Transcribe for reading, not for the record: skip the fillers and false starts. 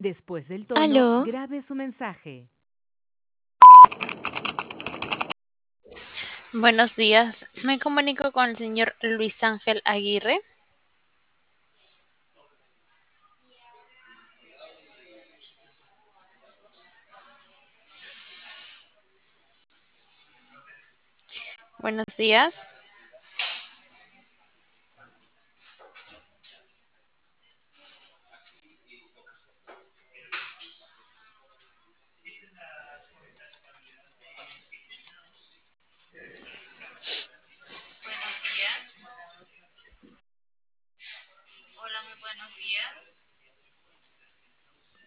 Después del tono, Aló, grabe su mensaje. Buenos días, me comunico con el señor Luis Ángel Aguirre. Buenos días,